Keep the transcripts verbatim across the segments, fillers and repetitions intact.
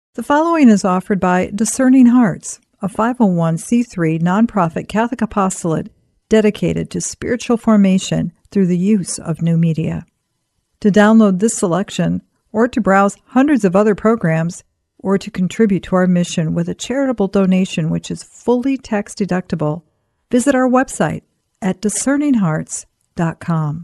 The following is offered by Discerning Hearts, a five oh one c three nonprofit Catholic apostolate dedicated to spiritual formation through the use of new media. To download this selection, or to browse hundreds of other programs, or to contribute to our mission with a charitable donation which is fully tax deductible, visit our website at discerning hearts dot com.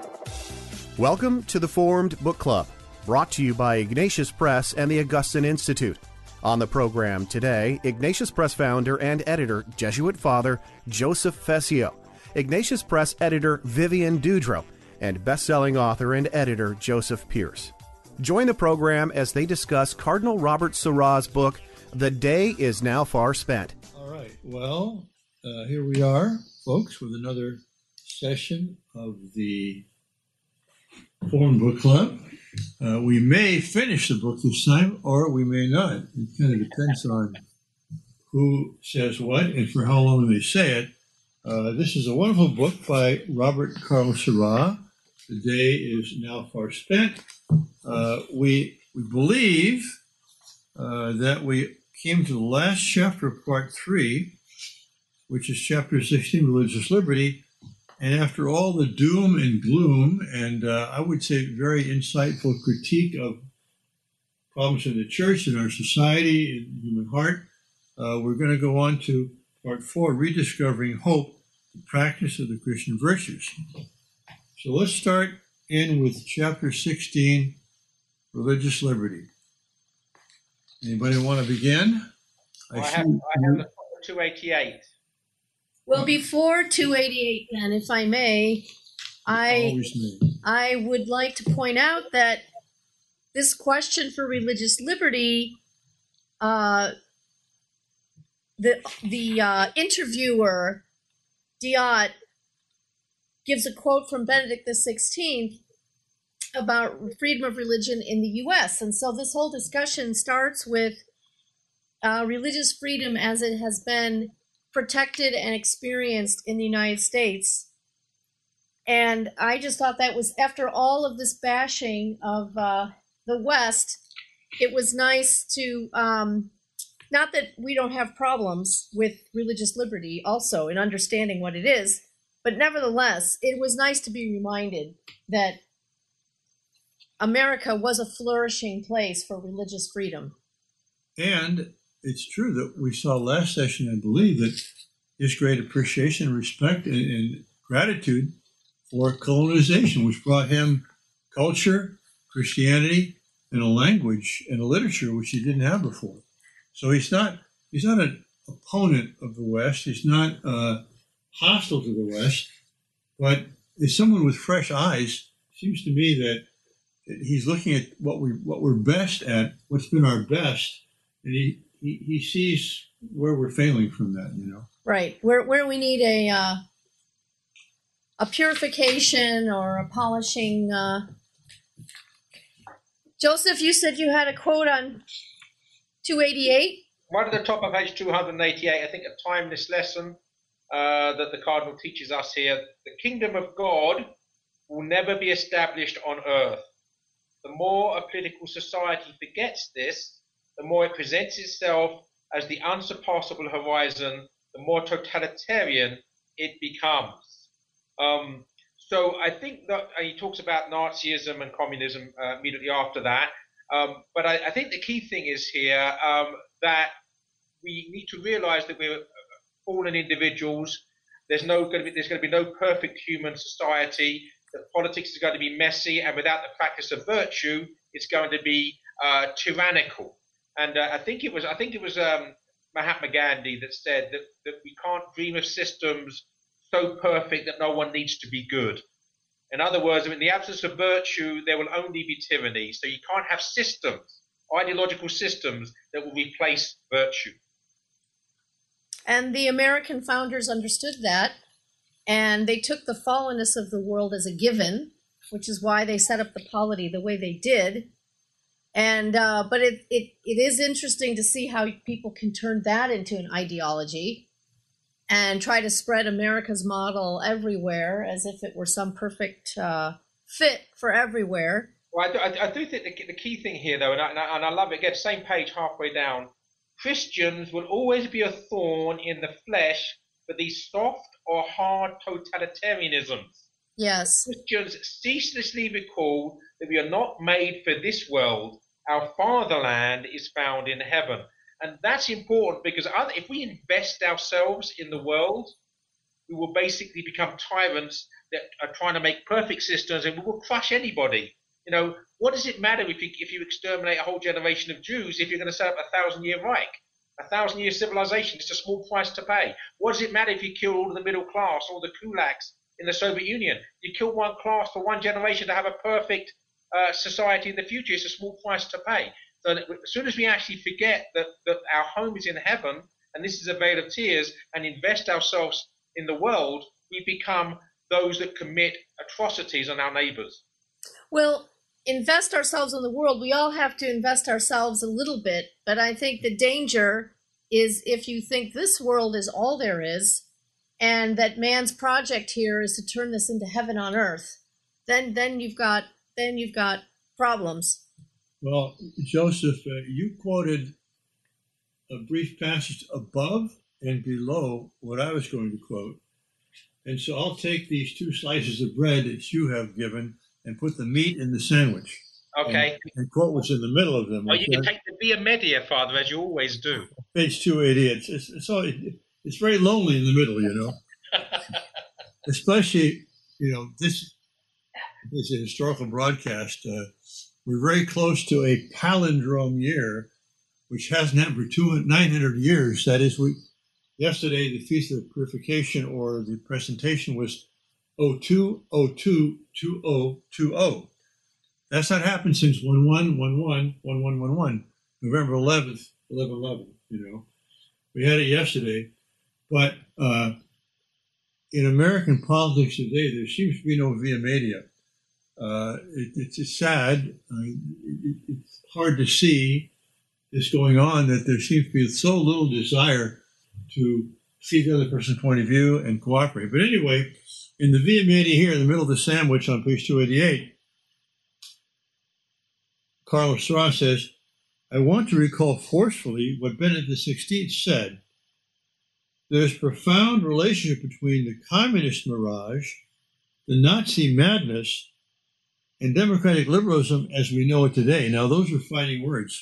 Welcome to the Formed Book Club, brought to you by Ignatius Press and the Augustine Institute. On the program today, Ignatius Press founder and editor, Jesuit Father Joseph Fessio, Ignatius Press editor Vivian Dudreau, and best-selling author and editor Joseph Pearce. Join the program as they discuss Cardinal Robert Sarah's book, The Day Is Now Far Spent. All right, well, uh, here we are, folks, with another session of the Formed Book Club. Uh, we may finish the book this time, or we may not. It kind of depends on who says what and for how long they say it. Uh, this is a wonderful book by Robert Karl Sarah. The day is now far spent. Uh, we, we believe uh, that we came to the last chapter of part three, which is chapter sixteen, Religious Liberty. And after all the doom and gloom, and uh, I would say very insightful critique of problems in the church, in our society, in the human heart, uh, we're going to go on to part four, Rediscovering Hope, the Practice of the Christian Virtues. So let's start in with chapter sixteen, Religious Liberty. Anybody want to begin? I, I have, I have the two eighty-eight. Well, before two eighty-eight, then, if I may, I I would like to point out that this question for religious liberty, uh, the the uh, interviewer, Diot, gives a quote from Benedict the sixteenth about freedom of religion in the U S And so this whole discussion starts with uh, religious freedom as it has been protected and experienced in the United States. And I just thought that was, after all of this bashing of uh, the West, it was nice to, um, not that we don't have problems with religious liberty also in understanding what it is, but nevertheless, it was nice to be reminded that America was a flourishing place for religious freedom. And it's true that we saw last session, I believe, that his great appreciation, respect, and, and gratitude for colonization, which brought him culture, Christianity, and a language and a literature which he didn't have before. So he's not he's not an opponent of the West. He's not uh, hostile to the West, but as someone with fresh eyes, it seems to me that he's looking at what we what we're best at, what's been our best, and he. He, he sees where we're failing from that, you know. Right, where where we need a uh, a purification or a polishing. Uh... Joseph, you said you had a quote on two eighty-eight? Right at the top of page two eighty-eight, I think a timeless lesson uh, that the Cardinal teaches us here. The kingdom of God will never be established on earth. The more a political society forgets this, the more it presents itself as the unsurpassable horizon, the more totalitarian it becomes. Um, so I think that uh, he talks about Nazism and communism uh, immediately after that. Um, but I, I think the key thing is here um, that we need to realize that we're fallen individuals. There's no going to be, there's going to be no perfect human society. The politics is going to be messy, and without the practice of virtue, it's going to be uh, tyrannical. And uh, I think it was I think it was um, Mahatma Gandhi that said that, that we can't dream of systems so perfect that no one needs to be good. In other words, in the absence of virtue, there will only be tyranny. So you can't have systems, ideological systems, that will replace virtue. And the American founders understood that, and they took the fallenness of the world as a given, which is why they set up the polity the way they did. And uh, but it, it it is interesting to see how people can turn that into an ideology and try to spread America's model everywhere as if it were some perfect uh, fit for everywhere. Well, I do, I, I do think the, the key thing here, though, and I, and I, and I love it again, same page halfway down. Christians will always be a thorn in the flesh for these soft or hard totalitarianisms. Yes. Christians ceaselessly recall that we are not made for this world. Our fatherland is found in heaven. And that's important because if we invest ourselves in the world, we will basically become tyrants that are trying to make perfect systems, and we will crush anybody. You know, what does it matter if you, if you exterminate a whole generation of Jews if you're going to set up a thousand-year Reich? A thousand-year civilization, it's a small price to pay. What does it matter if you kill all of the middle class, all the kulaks in the Soviet Union? You kill one class for one generation to have a perfect uh, society in the future. It's a small price to pay. So that as soon as we actually forget that, that our home is in heaven, and this is a vale of tears, and invest ourselves in the world, we become those that commit atrocities on our neighbors. Well, invest ourselves in the world. We all have to invest ourselves a little bit, but I think the danger is if you think this world is all there is, and that man's project here is to turn this into heaven on earth, then then you've got then you've got problems. Well, Joseph, uh, you quoted a brief passage above and below what I was going to quote. And so I'll take these two slices of bread that you have given and put the meat in the sandwich. Okay. And, and quote what's in the middle of them. Oh, okay? You can take the Via Media, Father, as you always do. Page two eighty. It's, it's, it's, all, it's very lonely in the middle, you know. Especially, you know, this, this is a historical broadcast. Uh, we're very close to a palindrome year, which hasn't happened for two, nine hundred years. That is, we yesterday, the Feast of Purification, or the presentation, was oh two oh two two oh two oh. That's not happened since one one one one one one one one, November eleventh, eleven eleven, you know. We had it yesterday. But uh, in American politics today, there seems to be no via media. Uh, it, it's, it's sad. Uh, it, it's hard to see this going on, that there seems to be so little desire to see the other person's point of view and cooperate. But anyway, in the via media here in the middle of the sandwich on page two eighty-eight, Carlos Strauss says, I want to recall forcefully what Benedict the sixteenth said. There's profound relationship between the communist mirage, the Nazi madness, and democratic liberalism as we know it today. Now, those are fighting words.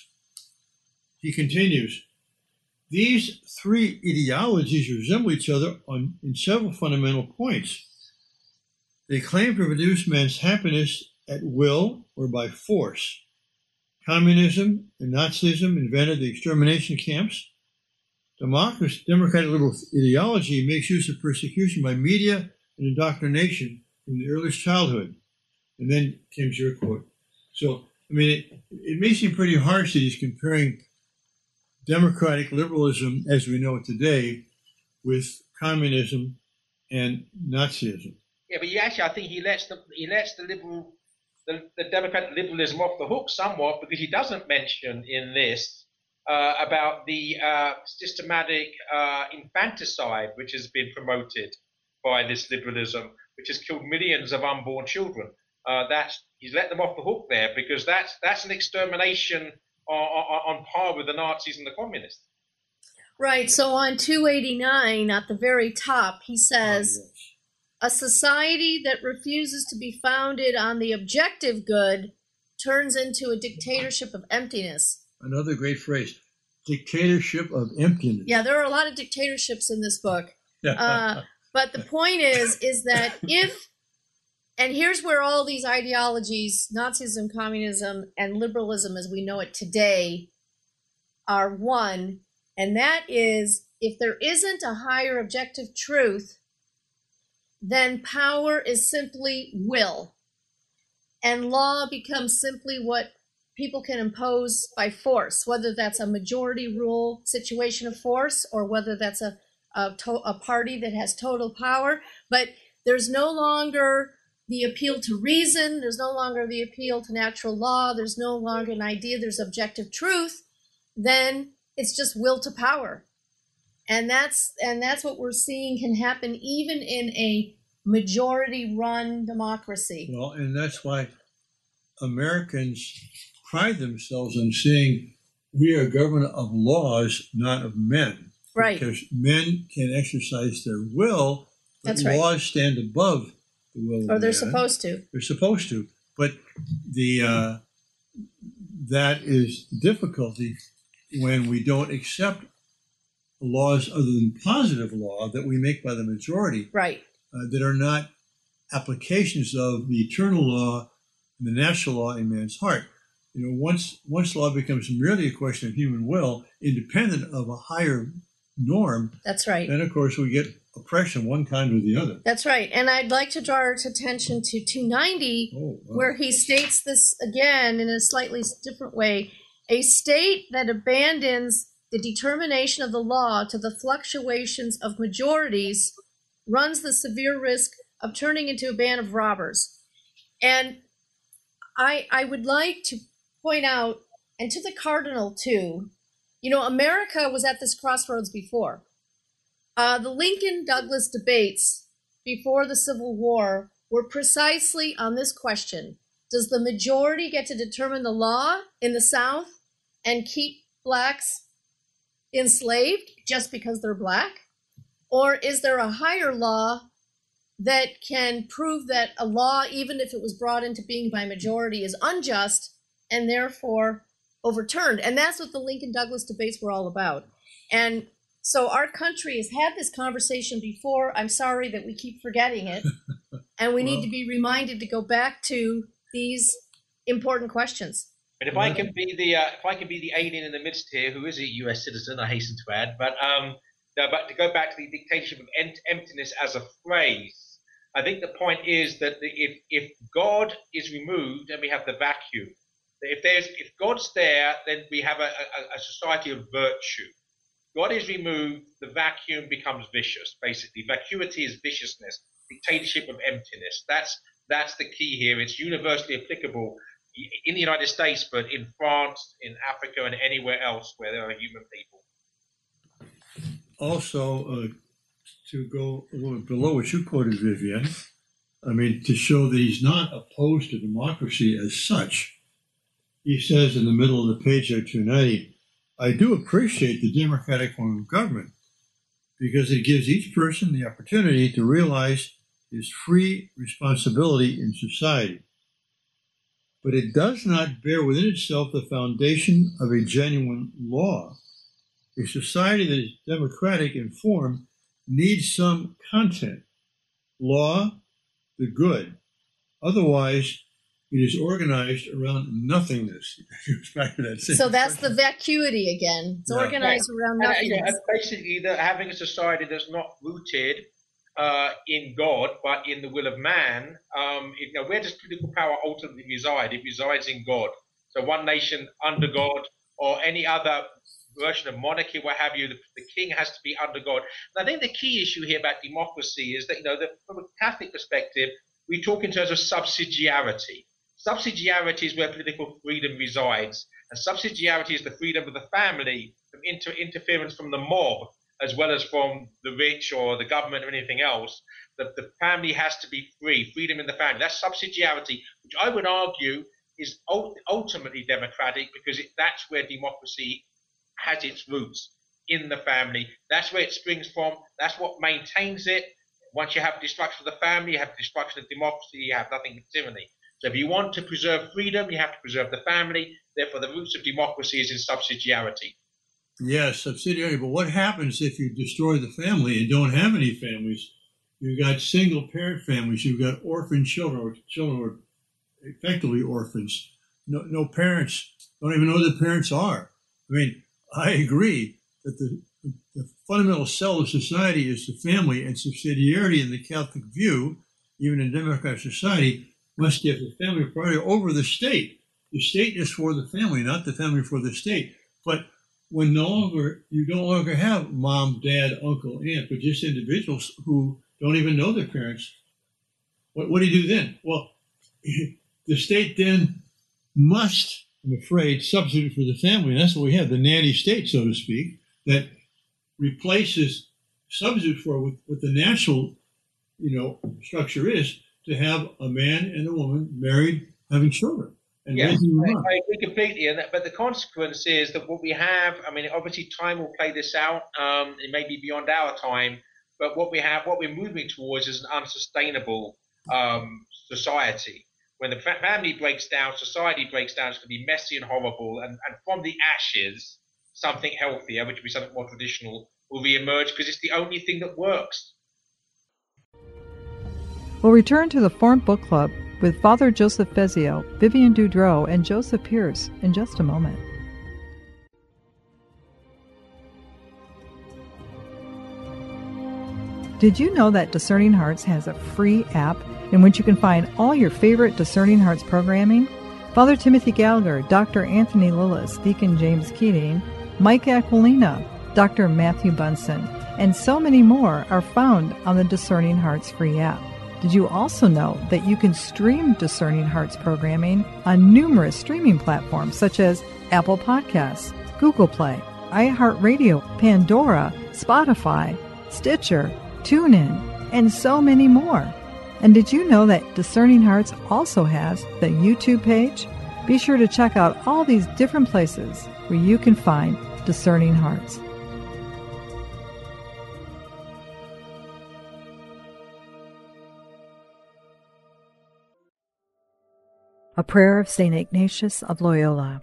He continues, these three ideologies resemble each other on, in several fundamental points. They claim to reduce man's happiness at will or by force. Communism and Nazism invented the extermination camps. Democracy, democratic liberal ideology makes use of persecution by media and indoctrination from the earliest childhood. And then comes your quote. So, I mean, it, it may seem pretty harsh that he's comparing democratic liberalism as we know it today with communism and Nazism. Yeah, but he actually, I think he lets the he lets the liberal, the, the democratic liberalism off the hook somewhat, because he doesn't mention in this uh, about the uh, systematic uh, infanticide which has been promoted by this liberalism, which has killed millions of unborn children. Uh, that's he's let them off the hook there, because that's that's an extermination on, on, on par with the Nazis and the communists. Right. So on two eighty-nine, at the very top, he says, oh, yes. A society that refuses to be founded on the objective good turns into a dictatorship of emptiness. Another great phrase, dictatorship of emptiness. Yeah, there are a lot of dictatorships in this book. uh, but the point is, is that if, and here's where all these ideologies, Nazism, communism, and liberalism as we know it today, are one, and that is, if there isn't a higher objective truth, then power is simply will. And law becomes simply what people can impose by force, whether that's a majority rule situation of force or whether that's a, a, to, a party that has total power. But there's no longer the appeal to reason. There's no longer the appeal to natural law. There's no longer an idea there's objective truth. Then it's just will to power. And that's and that's what we're seeing can happen even in a majority-run democracy. Well, and that's why Americans pride themselves on saying we are a government of laws, not of men. Right. Because men can exercise their will, but That's right. laws stand above the will of Or they're man. supposed to. They're supposed to. But the uh, that is the difficulty when we don't accept laws other than positive law that we make by the majority, Right. uh, that are not applications of the eternal law and the natural law in man's heart. You know, once once law becomes merely a question of human will, independent of a higher norm, That's right. then of course we get oppression one kind or the other. That's right. And I'd like to draw our attention to two ninety, Oh, wow. where he states this again in a slightly different way. A state that abandons the determination of the law to the fluctuations of majorities runs the severe risk of turning into a band of robbers. And I, I would like to point out, and to the cardinal too, you know, America was at this crossroads before. Uh, the Lincoln-Douglas debates before the Civil War were precisely on this question. Does the majority get to determine the law in the South and keep blacks enslaved just because they're black? Or is there a higher law that can prove that a law, even if it was brought into being by majority, is unjust and therefore overturned? And that's what the Lincoln-Douglas debates were all about. And so our country has had this conversation before. I'm sorry that we keep forgetting it. And we well, need to be reminded to go back to these important questions. But if I can be the uh, if I can be the alien in the midst here, who is a U S citizen, I hasten to add, but um, no, but to go back to the dictatorship of em- emptiness as a phrase, I think the point is that the, if if God is removed, then we have the vacuum. If there's if God's there, then we have a, a, a society of virtue. God is removed, the vacuum becomes vicious. Basically, vacuity is viciousness, dictatorship of emptiness. That's that's the key here. It's universally applicable in the United States, but in France, in Africa, and anywhere else where there are human people. Also, uh, to go a little below what you quoted, Vivian, I mean, to show that he's not opposed to democracy as such, he says in the middle of the page there, two ninety, I do appreciate the democratic form of government because it gives each person the opportunity to realize his free responsibility in society. But it does not bear within itself the foundation of a genuine law. A society that is democratic in form needs some content, law, the good. Otherwise, it is organized around nothingness. Back to that same so that's question. the vacuity again. It's yeah. organized yeah. around nothingness. And, uh, basically, the, having a society that's not rooted uh, in God, but in the will of man, um, you know, where does political power ultimately reside? It resides in God. So one nation under God, or any other version of monarchy, what have you, the, the king has to be under God. And I think the key issue here about democracy is that, you know, that from a Catholic perspective, we talk in terms of subsidiarity. Subsidiarity is where political freedom resides, and subsidiarity is the freedom of the family from inter- interference from the mob, as well as from the rich or the government or anything else. That the family has to be free, freedom in the family. That's subsidiarity, which I would argue is ultimately democratic, because it, that's where democracy has its roots, in the family. That's where it springs from. That's what maintains it. Once you have destruction of the family, you have destruction of democracy, you have nothing but tyranny. So if you want to preserve freedom, you have to preserve the family. Therefore, the roots of democracy is in subsidiarity. Yes, subsidiarity. But what happens if you destroy the family and don't have any families? You've got single-parent families. You've got orphan children, or children who are effectively orphans. No, no parents, don't even know who their parents are. I mean, I agree that the, the fundamental cell of society is the family, and subsidiarity in the Catholic view, even in democratic society, must give the family priority over the state. The state is for the family, not the family for the state. But when no longer you no longer have mom, dad, uncle, aunt, but just individuals who don't even know their parents, what, what do you do then? Well, the state then must, I'm afraid, substitute for the family. And that's what we have, the nanny state, so to speak, that replaces, substitute for what, what the natural, you know, structure is, to have a man and a woman married, having children. and yeah, raising them I, up. I agree completely. And that, but the consequence is that what we have, I mean, obviously time will play this out. Um, it may be beyond our time, but what we have, what we're moving towards is an unsustainable um, society. When the family breaks down, society breaks down, it's going to be messy and horrible. And, and from the ashes, something healthier, which will be something more traditional, will re-emerge because it's the only thing that works. We'll return to the Formed Book Club with Father Joseph Fezio, Vivian Dudreau, and Joseph Pearce in just a moment. Did you know that Discerning Hearts has a free app in which you can find all your favorite Discerning Hearts programming? Father Timothy Gallagher, Doctor Anthony Lillis, Deacon James Keating, Mike Aquilina, Doctor Matthew Bunson, and so many more are found on the Discerning Hearts free app. Did you also know that you can stream Discerning Hearts programming on numerous streaming platforms such as Apple Podcasts, Google Play, iHeartRadio, Pandora, Spotify, Stitcher, TuneIn, and so many more? And did you know that Discerning Hearts also has the YouTube page? Be sure to check out all these different places where you can find Discerning Hearts. A prayer of Saint Ignatius of Loyola.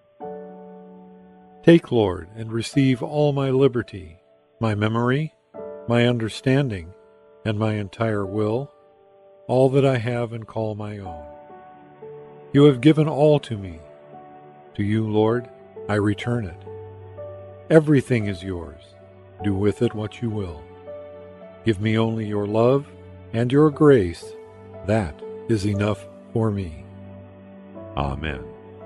Take, Lord, and receive all my liberty, my memory, my understanding, and my entire will, all that I have and call my own. You have given all to me. To you, Lord, I return it. Everything is yours. Do with it what you will. Give me only your love and your grace. That is enough for me. Amen.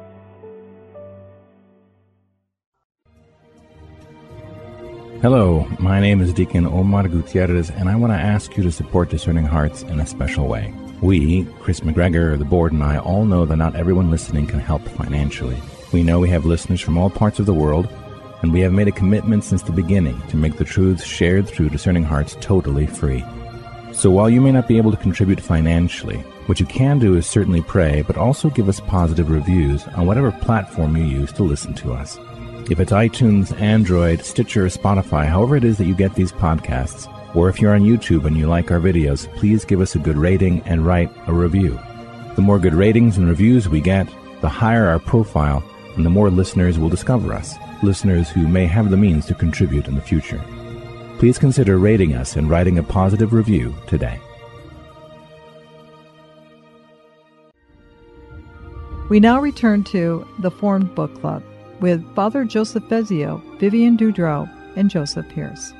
Hello, my name is Deacon Omar Gutierrez, and I want to ask you to support Discerning Hearts in a special way. We, Chris McGregor, the board, and I all know that not everyone listening can help financially. We know we have listeners from all parts of the world, and we have made a commitment since the beginning to make the truths shared through Discerning Hearts totally free. So while you may not be able to contribute financially, what you can do is certainly pray, but also give us positive reviews on whatever platform you use to listen to us. If it's iTunes, Android, Stitcher, Spotify, however it is that you get these podcasts, or if you're on YouTube and you like our videos, please give us a good rating and write a review. The more good ratings and reviews we get, the higher our profile, and the more listeners will discover us, listeners who may have the means to contribute in the future. Please consider rating us and writing a positive review today. We now return to the Formed Book Club with Father Joseph Fezio, Vivian Dudreau, and Joseph Pearce.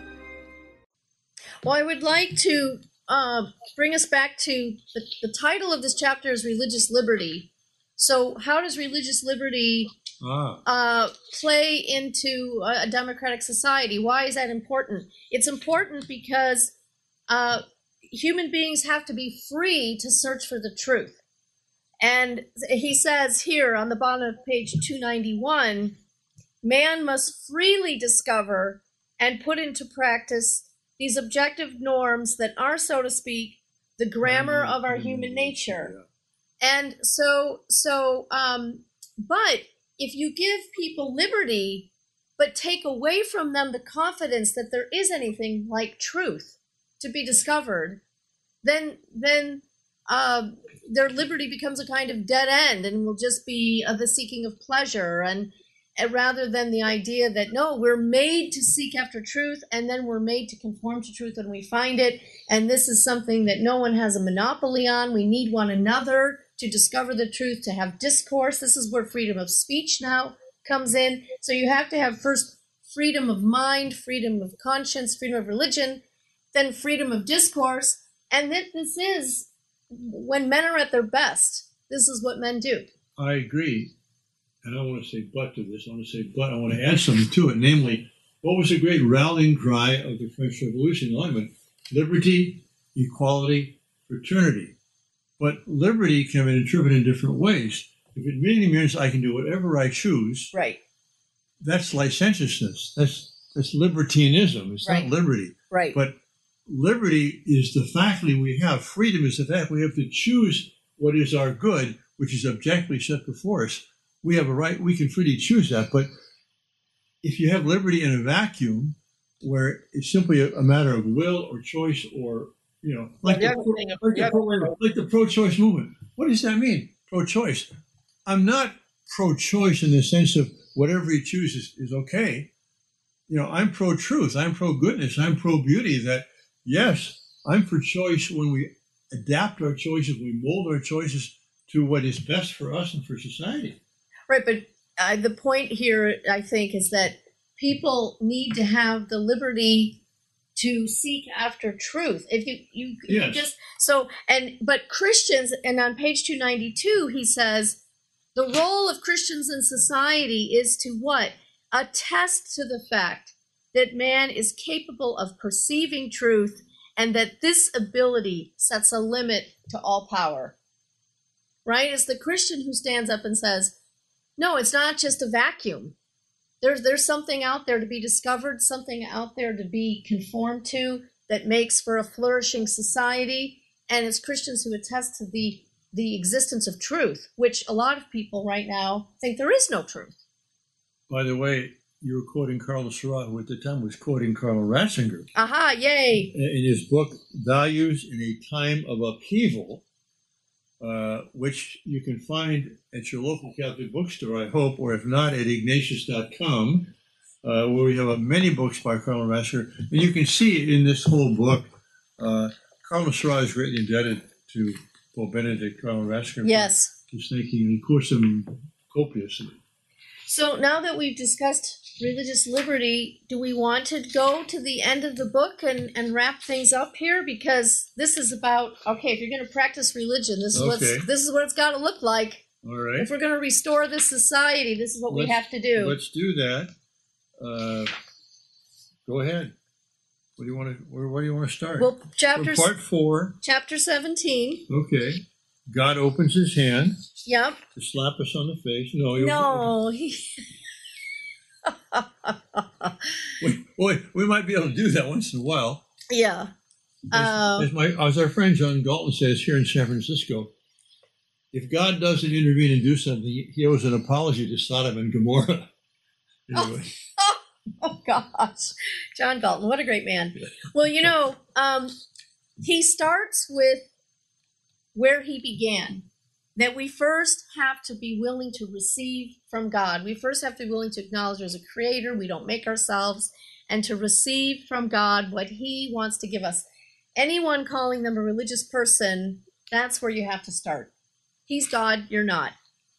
Well, I would like to uh, bring us back to the, the title of this chapter is Religious Liberty. So how does religious liberty ah. uh, play into a, a democratic society? Why is that important? It's important because uh, human beings have to be free to search for the truth. And he says here on the bottom of page two ninety-one, man must freely discover and put into practice these objective norms that are, so to speak, the grammar of our human nature. And so, so, um, but if you give people liberty, but take away from them the confidence that there is anything like truth to be discovered, then, then, um, their liberty becomes a kind of dead end and will just be uh, the seeking of pleasure, and, and rather than the idea that no, we're made to seek after truth, and then we're made to conform to truth when we find it, and this is something that no one has a monopoly on. We need one another to discover the truth, to have discourse. This is where freedom of speech now comes in. So you have to have first freedom of mind, freedom of conscience, freedom of religion, then freedom of discourse, and that this is when men are at their best. This is what men do. I agree. And I want to say but to this. I want to say but. I want to add something to it. Namely, what was the great rallying cry of the French Revolution? Enlightenment. Liberty, equality, fraternity. But liberty can be interpreted in different ways. If it really means I can do whatever I choose, right, that's licentiousness. That's that's libertinism. It's right. not liberty. Right. But liberty is the faculty we have. Freedom is the fact we have to choose what is our good which is objectively set before us, we have a right, we can freely choose that. But if you have liberty in a vacuum where it's simply a, a matter of will or choice or, you know, like, the, the, like, the, pro, like the pro-choice movement. What does that mean, pro-choice? I'm not pro-choice in the sense of whatever you choose is, is okay. You know, I'm pro-truth. I'm pro-goodness. I'm pro-beauty. That, yes, I'm for choice when we adapt our choices, we mold our choices to what is best for us and for society. Right, but uh, the point here, I think, is that people need to have the liberty to seek after truth. If you, you, yes. you just so and but Christians, and on page two ninety-two, he says the role of Christians in society is to what? Attest to the fact that man is capable of perceiving truth, and that this ability sets a limit to all power. Right? It's the Christian who stands up and says, no, it's not just a vacuum. There's there's something out there to be discovered, something out there to be conformed to that makes for a flourishing society. And it's Christians who attest to the, the existence of truth, which a lot of people right now think there is no truth. By the way, you were quoting Carlos Serra, who at the time was quoting Karl Ratzinger. Aha, yay. In his book, Values in a Time of Upheaval, uh, which you can find at your local Catholic bookstore, I hope, or if not, at ignatius dot com, uh, where we have many books by Karl Ratzinger. And you can see in this whole book, uh, Carlos Serra is greatly indebted to Pope Benedict Karl Ratzinger yes. for his thinking, and he quotes him copiously. So now that we've discussed religious liberty, do we want to go to the end of the book and, and wrap things up here? Because this is about, okay, if you're going to practice religion, this is, okay. what's, this is what it's got to look like. All right. If we're going to restore this society, this is what let's, we have to do. Let's do that. Uh, go ahead. What do you want to, where, where do you want to start? Well, chapter, From part four. Chapter seventeen. Okay. God opens his hand. Yep. To slap us on the face. No. No. He... we, we, we might be able to do that once in a while. Yeah. As, uh, as, my, as our friend John Galton says here in San Francisco, if God doesn't intervene and do something, he owes an apology to Sodom and Gomorrah. Anyway. Oh, oh gosh. John Galton, what a great man. Well, you know, um, he starts with where he began. That we first have to be willing to receive from God. We first have to be willing to acknowledge there's a creator, we don't make ourselves, and to receive from God what he wants to give us. Anyone calling them a religious person, that's where you have to start. He's God, you're not.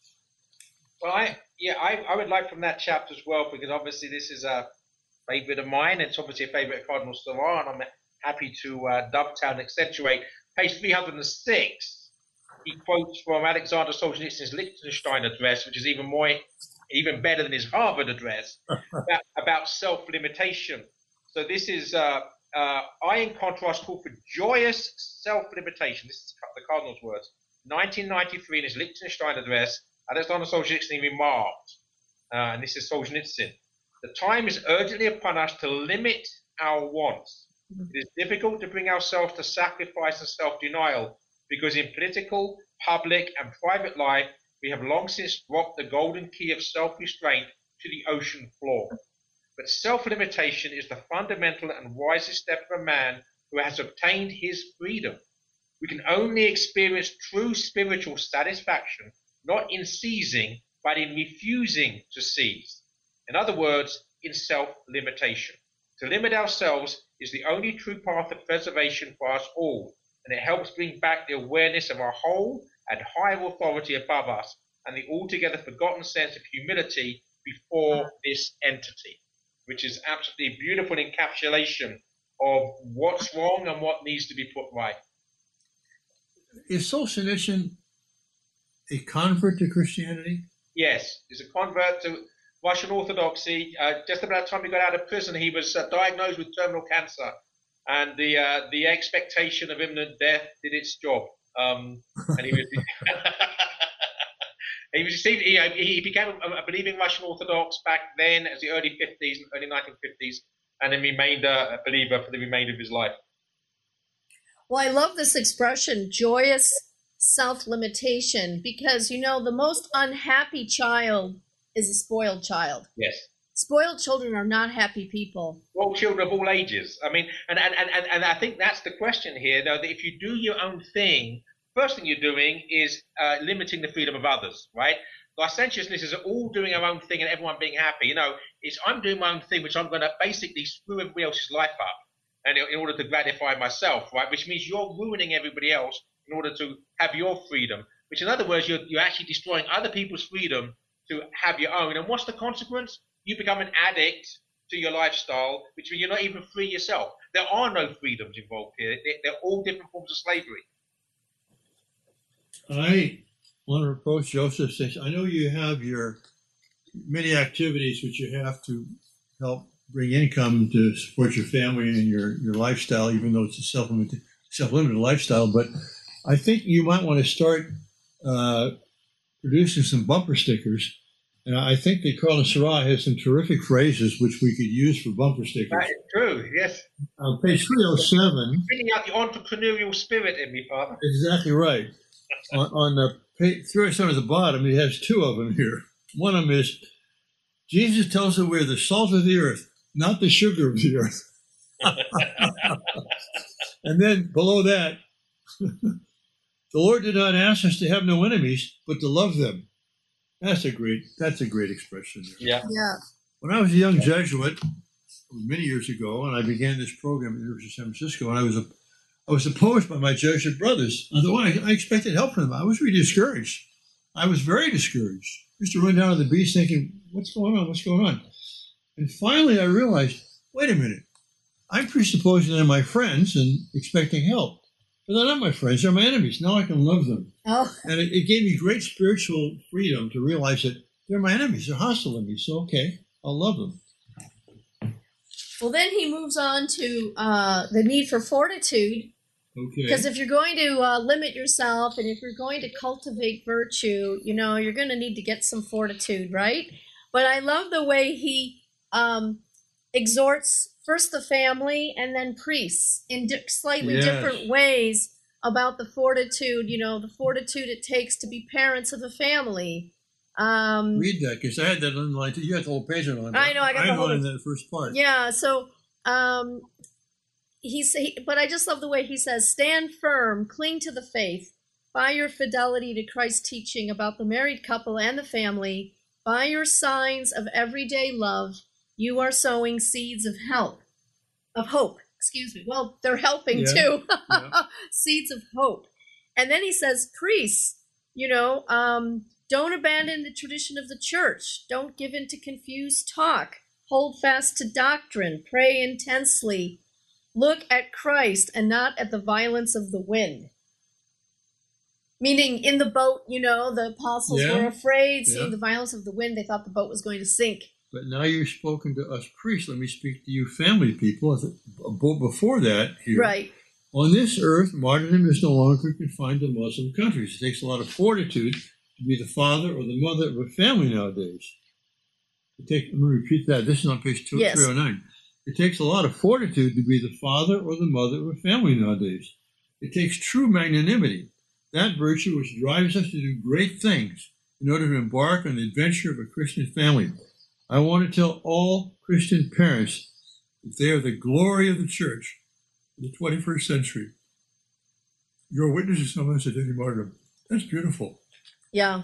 Well, I yeah, I, I would like from that chapter as well, because obviously this is a favorite of mine. It's obviously a favorite of Cardinal Serra, and I'm happy to uh, dovetail and accentuate. Page three hundred six. He quotes from Alexander Solzhenitsyn's Liechtenstein address, which is even more, even better than his Harvard address, about, about self-limitation. So this is, uh, uh, I in contrast call for joyous self-limitation. This is the Cardinal's words. nineteen ninety-three in his Liechtenstein address, Alexander Solzhenitsyn remarked, uh, and this is Solzhenitsyn, the time is urgently upon us to limit our wants. It is difficult to bring ourselves to sacrifice and self-denial, because in political, public, and private life, we have long since dropped the golden key of self-restraint to the ocean floor. But self-limitation is the fundamental and wisest step of a man who has obtained his freedom. We can only experience true spiritual satisfaction, not in seizing, but in refusing to seize. In other words, in self-limitation. To limit ourselves is the only true path of preservation for us all, and it helps bring back the awareness of our whole and higher authority above us, and the altogether forgotten sense of humility before this entity, which is absolutely a beautiful encapsulation of what's wrong and what needs to be put right. Is Solzhenitsyn a convert to Christianity? Yes, he's a convert to Russian Orthodoxy. Uh, just about the time he got out of prison, he was uh, diagnosed with terminal cancer. And the uh, the expectation of imminent death did its job, um, and he was he was he, he became a, a believing Russian Orthodox back then, as the early fifties, early nineteen fifties, and then remained a, a believer for the remainder of his life. Well, I love this expression, joyous self-limitation, because, you know, the most unhappy child is a spoiled child. Yes. Spoiled children are not happy people. Well, children of all ages. I mean, and, and, and, and I think that's the question here, though, that if you do your own thing, first thing you're doing is uh, limiting the freedom of others, right? Licentiousness is all doing our own thing and everyone being happy. You know, it's I'm doing my own thing, which I'm going to basically screw everybody else's life up, and in order to gratify myself, right? Which means you're ruining everybody else in order to have your freedom. Which, in other words, you're you're actually destroying other people's freedom to have your own. And what's the consequence? You become an addict to your lifestyle, which means you're not even free yourself. There are no freedoms involved here. They're, they're all different forms of slavery. I want to approach Joseph says, I know you have your many activities which you have to help bring income to support your family and your, your lifestyle, even though it's a self-limited, self-limited lifestyle. But I think you might want to start uh, producing some bumper stickers. And I think that Carlin Sarah has some terrific phrases which we could use for bumper stickers. That is true, yes. On page three oh seven. Bringing out the entrepreneurial spirit in me, Father. Exactly right. on, on the page three oh seven at the bottom, he has two of them here. One of them is, Jesus tells us we're the salt of the earth, not the sugar of the earth. And then below that, the Lord did not ask us to have no enemies, but to love them. That's a great, that's a great expression there. Yeah. Yeah. When I was a young Jesuit, many years ago, and I began this program at the University of San Francisco, and I was a, I was opposed by my Jesuit brothers. Although I, I expected help from them, I was really discouraged. I was very discouraged. I used to run down to the beach thinking, what's going on, what's going on? And finally I realized, wait a minute, I'm presupposing they're my friends and expecting help. But they're not my friends, they're my enemies. Now I can love them. Oh. And it, it gave me great spiritual freedom to realize that they're my enemies, they're hostile to me. So, okay, I'll love them. Well, then he moves on to uh, the need for fortitude. Okay. Because if you're going to uh, limit yourself and if you're going to cultivate virtue, you know, you're going to need to get some fortitude, right? But I love the way he um, exhorts first the family and then priests in di- slightly Yes. different ways about the fortitude, you know, the fortitude it takes to be parents of a family. Um, Read that, because I had that underlined too. You had the whole page underlined. I know, I got the whole- underlined that first part. Yeah, so um, he's, he, but I just love the way he says, stand firm, cling to the faith, by your fidelity to Christ's teaching about the married couple and the family, by your signs of everyday love, you are sowing seeds of help, of hope, excuse me. Well, they're helping Yeah. too. Yeah. Seeds of hope. And then he says, priests, you know, um, don't abandon the tradition of the church. Don't give in to confused talk. Hold fast to doctrine. Pray intensely. Look at Christ and not at the violence of the wind. Meaning in the boat, you know, the apostles Yeah. were afraid, Yeah. seeing the violence of the wind. They thought the boat was going to sink. But now you've spoken to us priests. Let me speak to you family people. I thought, before that, here. Right. On this earth, martyrdom is no longer confined to Muslim countries. It takes a lot of fortitude to be the father or the mother of a family nowadays. It take, let me repeat that. This is on page two, Yes. three oh nine. It takes a lot of fortitude to be the father or the mother of a family nowadays. It takes true magnanimity, that virtue which drives us to do great things in order to embark on the adventure of a Christian family. I want to tell all Christian parents that they are the glory of the church in the twenty-first century. Your witnesses of us at any martyrdom. That's beautiful. Yeah.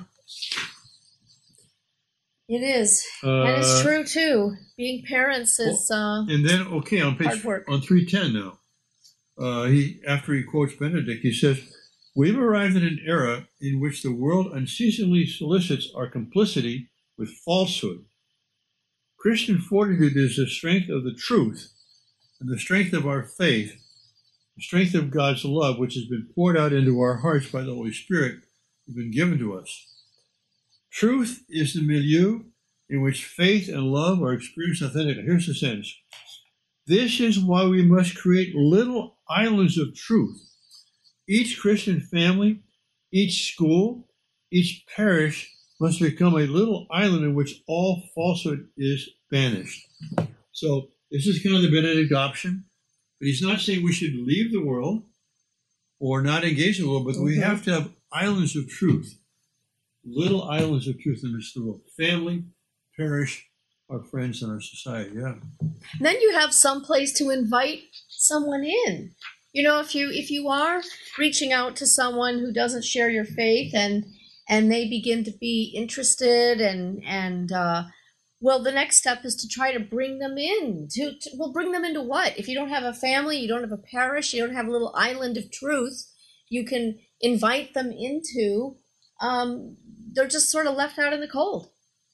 It is. and it's Uh, true, too. Being parents is... Uh, And then, okay, on page Hard work. on three ten now, uh, he after he quotes Benedict, he says, "We've arrived at an era in which the world unceasingly solicits our complicity with falsehood. Christian fortitude is the strength of the truth and the strength of our faith, the strength of God's love, which has been poured out into our hearts by the Holy Spirit, has been given to us. Truth is the milieu in which faith and love are experienced authentically." Here's the sentence. "This is why we must create little islands of truth. Each Christian family, each school, each parish must become a little island in which all falsehood is banished." So this is kind of the Benedict option, but he's not saying we should leave the world. or not engage in the world, but mm-hmm. we have to have islands of truth, little islands of truth in the midst of the world. Family, parish, our friends, and our society. Yeah. And then you have some place to invite someone in. You know, if you if you are reaching out to someone who doesn't share your faith, and and they begin to be interested, and and uh, well, the next step is to try to bring them in. To, to well, bring them into what? If you don't have a family, you don't have a parish, you don't have a little island of truth, you can invite them into. Um, they're just sort of left out in the cold.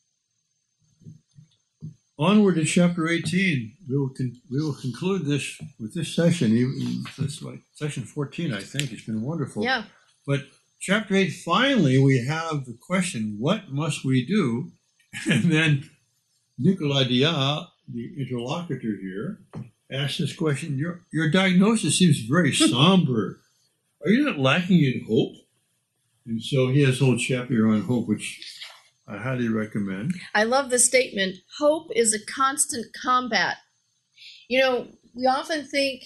Onward to chapter eighteen. We will con- we will conclude this with this session. This like session fourteen, I think. It's been wonderful. Yeah. But chapter eight, finally, we have the question: what must we do? And then Nicolas Dia, the interlocutor here, asks this question: Your your diagnosis seems very somber. Are you not lacking in hope? And so he has a whole chapter on hope, which I highly recommend. I love the statement, hope is a constant combat. You know, we often think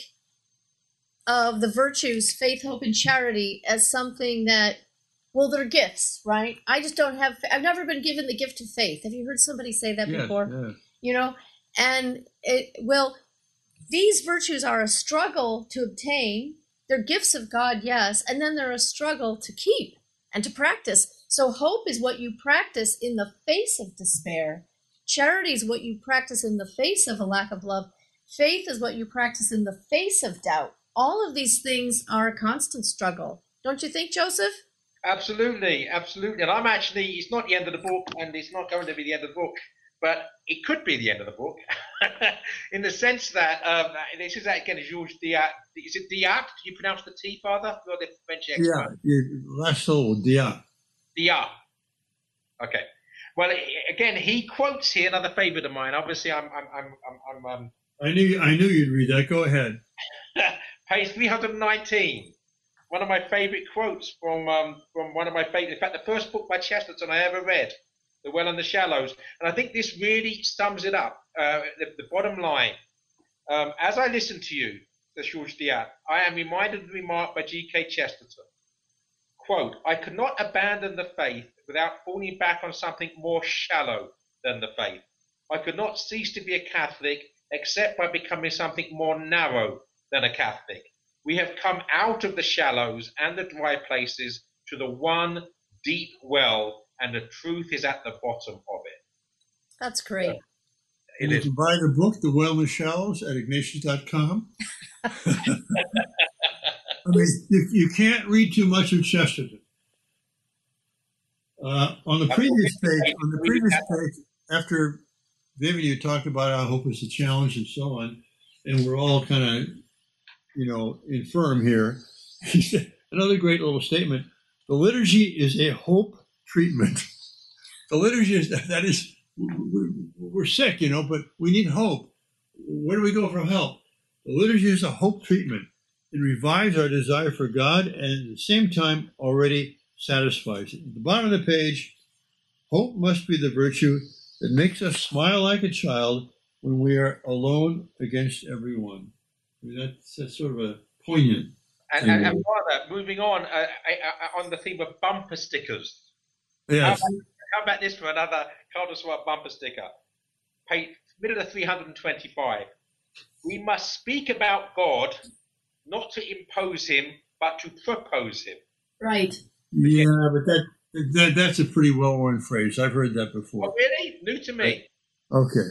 of the virtues, faith, hope, and charity as something that, well, they're gifts, right? I just don't have, I've never been given the gift of faith. Have you heard somebody say that yes, before? Yes. You know, and it, well, these virtues are a struggle to obtain. They're gifts of God, yes, and then they're a struggle to keep and to practice. So hope is what you practice in the face of despair. Charity is what you practice in the face of a lack of love. Faith is what you practice in the face of doubt. All of these things are a constant struggle. Don't you think, Joseph? Absolutely, absolutely. And I'm actually, it's not the end of the book, and it's not going to be the end of the book, but it could be the end of the book, in the sense that, um, this is again, Georges Diat. Is it Diat? Do you pronounce the T, Father? You're the French expert. Yeah, last syllable, Diat. Diat. Okay. Well, again, he quotes here another favorite of mine. Obviously, I'm, I'm, I'm, I'm, I'm um, I knew, I knew you'd read that. Go ahead. Page three hundred nineteen. One of my favorite quotes from, um, from one of my favorite. In fact, the first book by Chesterton I ever read. The Well and the Shallows. And I think this really sums it up. Uh, the, the bottom line. Um, as I listen to you, says Georges Diat, I am reminded of the remark by G K Chesterton. Quote, I could not abandon the faith without falling back on something more shallow than the faith. I could not cease to be a Catholic except by becoming something more narrow than a Catholic. We have come out of the shallows and the dry places to the one deep well, and the truth is at the bottom of it. That's great. Uh, it you is. Can buy the book, The Well and the Shallows, at ignatius dot com. I mean, you, you can't read too much of Chesterton. Uh, on the previous page, on the previous page, after Vivian, you talked about how hope is a challenge and so on, and we're all kind of, you know, infirm here. He said another great little statement: the liturgy is a hope treatment. The liturgy is that is we're sick, you know, but we need hope. Where do we go for help? The liturgy is a hope treatment. It revives our desire for God and at the same time already satisfies it. At the bottom of the page, hope must be the virtue that makes us smile like a child when we are alone against everyone. I mean, that's, that's sort of a poignant. And, and, and rather, moving on, uh, I, I, on the theme of bumper stickers. Yes. How about, how about this for another Cardinal Seurat bumper sticker? Page, middle of three hundred twenty-five. We must speak about God, not to impose him, but to propose him. Right. Yeah, but that, that that's a pretty well-worn phrase. I've heard that before. Oh, really? New to me. Okay.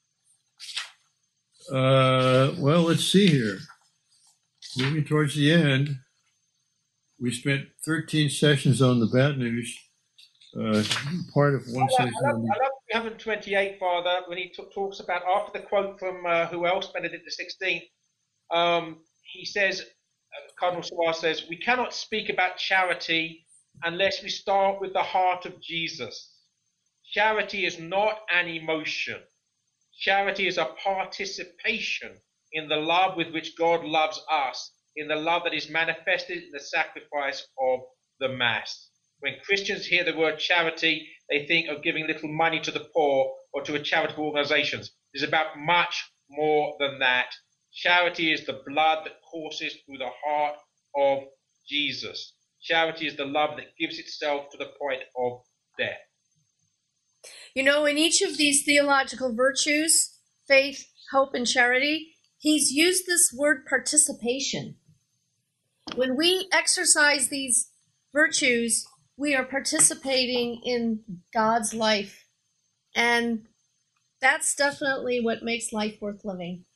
Uh, well, let's see here. Moving towards the end, we spent thirteen sessions on the bad news. Uh, part of one I love, session. I love, I love three hundred twenty-eight, Father, when he t- talks about, after the quote from uh, who else, Benedict the sixteenth, um, he says, uh, Cardinal Seurat says, we cannot speak about charity unless we start with the heart of Jesus. Charity is not an emotion. Charity is a participation in the love with which God loves us, in the love that is manifested in the sacrifice of the Mass. When Christians hear the word charity, they think of giving little money to the poor or to a charitable organizations. It's about much more than that. Charity is the blood that courses through the heart of Jesus. Charity is the love that gives itself to the point of death. You know, in each of these theological virtues, faith, hope, and charity, he's used this word participation. When we exercise these virtues, we are participating in God's life. And that's definitely what makes life worth living.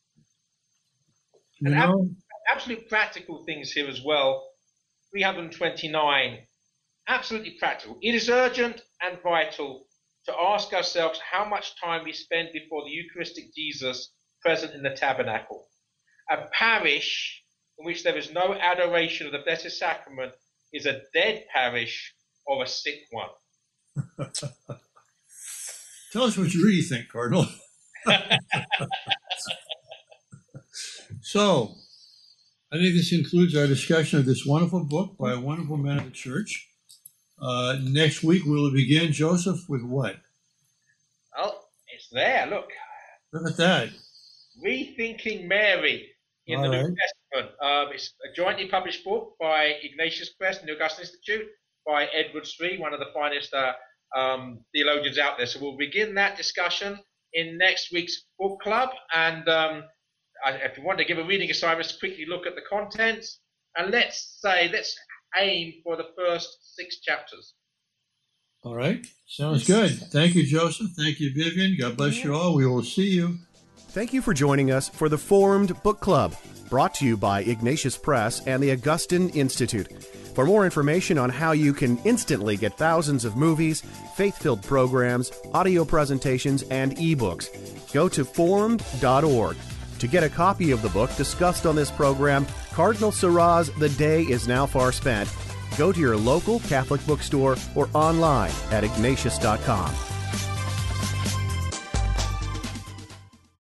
You And know, absolute practical things here as well. three hundred twenty-nine. Absolutely practical. It is urgent and vital to ask ourselves how much time we spend before the Eucharistic Jesus present in the tabernacle. A parish in which there is no adoration of the Blessed Sacrament is a dead parish or a sick one. tell us what you really think, Cardinal. So, I think this concludes our discussion of this wonderful book by a wonderful man of the church. Uh, next week, we'll begin, Joseph, with what? Well, it's there, look. Look at that. Rethinking Mary in All the right. New Testament. Um, it's a jointly published book by Ignatius Press and the Augustine Institute, by Edward Sri, one of the finest uh, um, theologians out there. So we'll begin that discussion in next week's book club. And um, I, if you want to give a reading assignment, just quickly look at the contents. And let's say, let's aim for the first six chapters. All right. Sounds good. Thank you, Joseph. Thank you, Vivian. God bless you all. We will see you. Thank you for joining us for the Formed Book Club, brought to you by Ignatius Press and the Augustine Institute. For more information on how you can instantly get thousands of movies, faith-filled programs, audio presentations, and ebooks, go to formed dot org. To get a copy of the book discussed on this program, Cardinal Seurat's The Day Is Now Far Spent, go to your local Catholic bookstore or online at ignatius dot com.